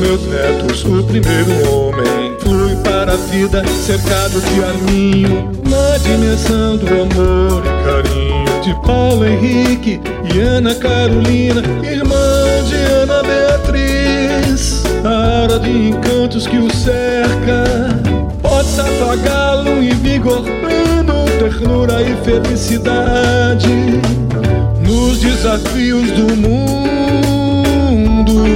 meus netos, o primeiro homem flui para a vida cercado de arminho, na dimensão do amor e carinho de Paulo Henrique e Ana Carolina, irmã de Ana Beatriz. A aura de encantos que o cerca possa apagá-lo em vigor pleno, ternura e felicidade nos desafios do mundo.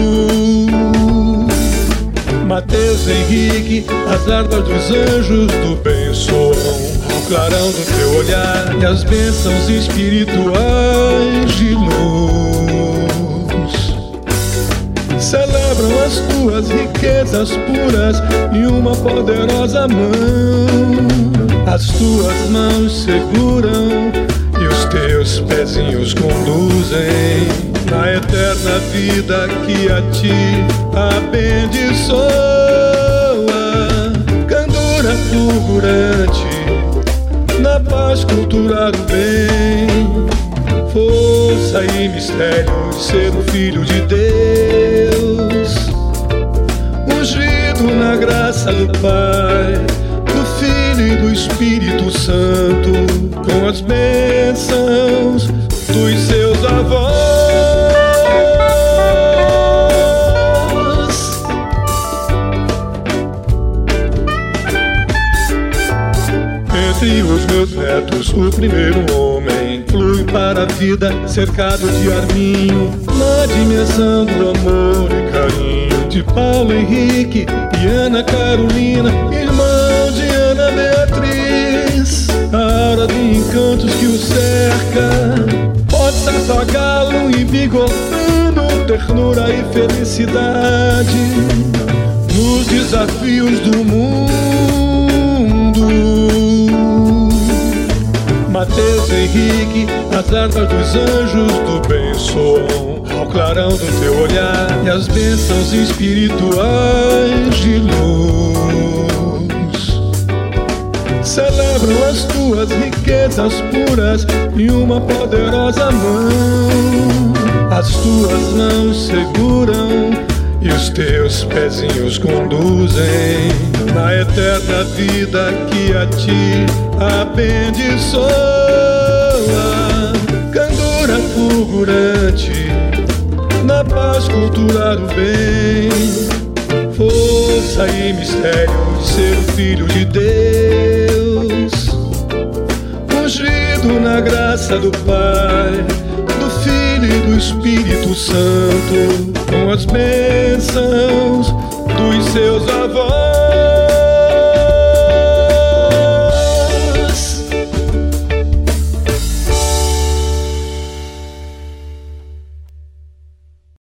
Mateus Henrique, as armas dos anjos do bem soam ao clarão do teu olhar e as bênçãos espirituais de luz celebram as tuas riquezas puras em uma poderosa mão. As tuas mãos seguram e os teus pezinhos conduzem na eterna vida que a ti abençoa. Candura fulgurante na paz culturar o bem, força e mistério de ser o Filho de Deus, ungido na graça do Pai, do Filho e do Espírito Santo, com as bênçãos dos seus avós. Entre os meus netos, o primeiro homem flui para a vida cercado de arminho, na dimensão do amor e carinho de Paulo Henrique e Ana Carolina, irmão de Ana Beatriz. A aura de encantos que o cerca possa apagá-lo em vigor pleno, ternura e felicidade nos desafios do mundo. Mateus Henrique, as armas dos anjos do bem soam ao clarão do teu olhar e as bênçãos espirituais de luz celebram as tuas riquezas puras em uma poderosa mão. As tuas mãos seguram e os teus pezinhos conduzem na eterna vida que a ti abençoa. Candura fulgurante na paz culturar o bem, força e mistério de ser o Filho de Deus, ungido na graça do Pai, do Filho e do Espírito Santo, com as bênçãos dos seus avós.